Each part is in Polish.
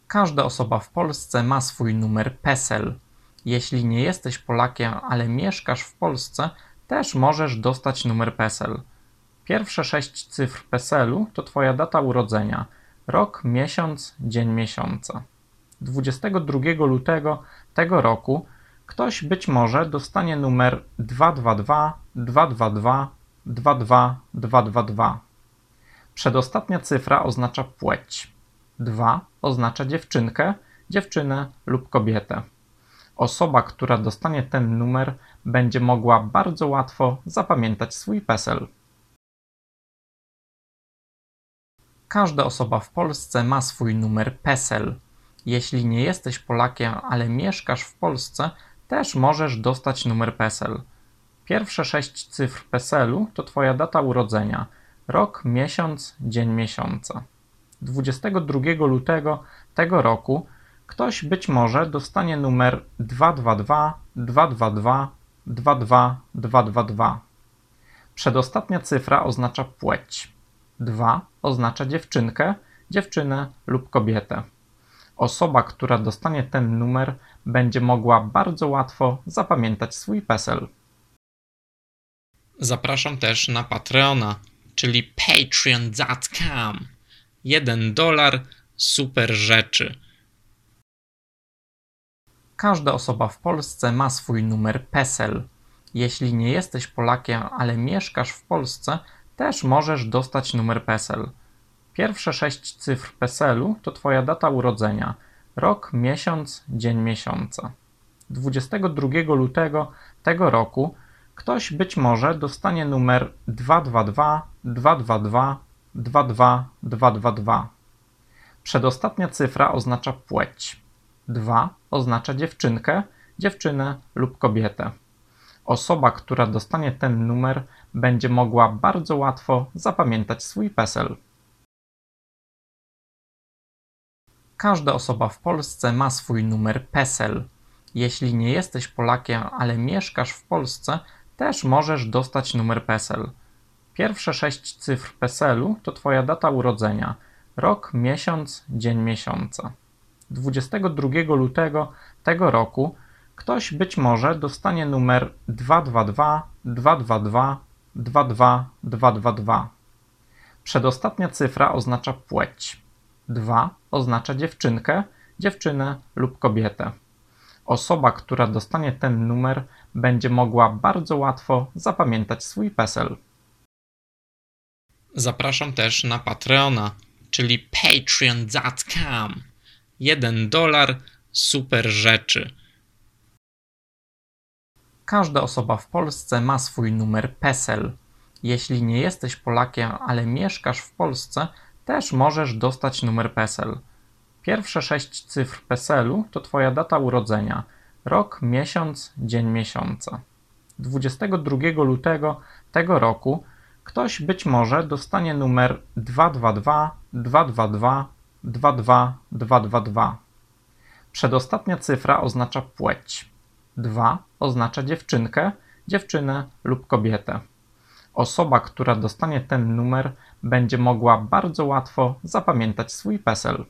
Każda osoba w Polsce ma swój numer PESEL. Jeśli nie jesteś Polakiem, ale mieszkasz w Polsce, też możesz dostać numer PESEL. Pierwsze 6 cyfr PESEL-u to Twoja data urodzenia, rok, miesiąc, dzień miesiąca. 22 lutego tego roku ktoś być może dostanie numer 222 222 22222. Przedostatnia cyfra oznacza płeć. 2 oznacza dziewczynkę, dziewczynę lub kobietę. Osoba, która dostanie ten numer, będzie mogła bardzo łatwo zapamiętać swój PESEL. Każda osoba w Polsce ma swój numer PESEL. Jeśli nie jesteś Polakiem, ale mieszkasz w Polsce, też możesz dostać numer PESEL. Pierwsze 6 cyfr PESEL-u to Twoja data urodzenia, rok, miesiąc, dzień miesiąca. 22 lutego tego roku ktoś być może dostanie numer 222 222 22222. Przedostatnia cyfra oznacza płeć. 2 oznacza dziewczynkę, dziewczynę lub kobietę. Osoba, która dostanie ten numer, będzie mogła bardzo łatwo zapamiętać swój PESEL. Zapraszam też na Patreona, czyli patreon.com. $1, super rzeczy. Każda osoba w Polsce ma swój numer PESEL. Jeśli nie jesteś Polakiem, ale mieszkasz w Polsce, też możesz dostać numer PESEL. Pierwsze 6 cyfr PESEL-u to Twoja data urodzenia, rok, miesiąc, dzień miesiąca. 22 lutego tego roku ktoś być może dostanie numer 222 222 22222. Przedostatnia cyfra oznacza płeć. 2 oznacza dziewczynkę, dziewczynę lub kobietę. Osoba, która dostanie ten numer, będzie mogła bardzo łatwo zapamiętać swój PESEL. Każda osoba w Polsce ma swój numer PESEL. Jeśli nie jesteś Polakiem, ale mieszkasz w Polsce, też możesz dostać numer PESEL. Pierwsze 6 cyfr PESEL-u to Twoja data urodzenia, rok, miesiąc, dzień miesiąca. 22 lutego tego roku ktoś być może dostanie numer 222 222 22222. Przedostatnia cyfra oznacza płeć. 2 oznacza dziewczynkę, dziewczynę lub kobietę. Osoba, która dostanie ten numer, będzie mogła bardzo łatwo zapamiętać swój PESEL. Zapraszam też na Patreona, czyli patreon.com. $1, super rzeczy. Każda osoba w Polsce ma swój numer PESEL. Jeśli nie jesteś Polakiem, ale mieszkasz w Polsce, też możesz dostać numer PESEL. Pierwsze 6 cyfr PESEL-u to Twoja data urodzenia, rok, miesiąc, dzień miesiąca. 22 lutego tego roku ktoś być może dostanie numer 222 222 22222. Przedostatnia cyfra oznacza płeć. 2 oznacza dziewczynkę, dziewczynę lub kobietę. Osoba, która dostanie ten numer, będzie mogła bardzo łatwo zapamiętać swój PESEL.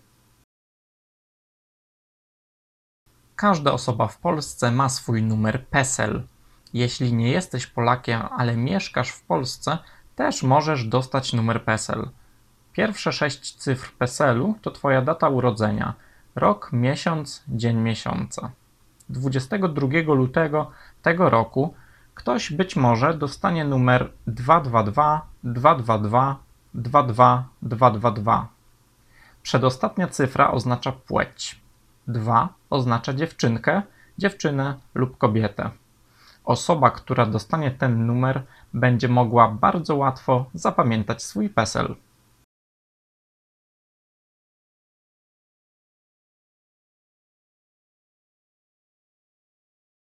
Każda osoba w Polsce ma swój numer PESEL. Jeśli nie jesteś Polakiem, ale mieszkasz w Polsce, też możesz dostać numer PESEL. Pierwsze 6 cyfr PESEL-u to Twoja data urodzenia, rok, miesiąc, dzień miesiąca. 22 lutego tego roku ktoś być może dostanie numer 222 222 22222. Przedostatnia cyfra oznacza płeć. 2 oznacza dziewczynkę, dziewczynę lub kobietę. Osoba, która dostanie ten numer, będzie mogła bardzo łatwo zapamiętać swój PESEL.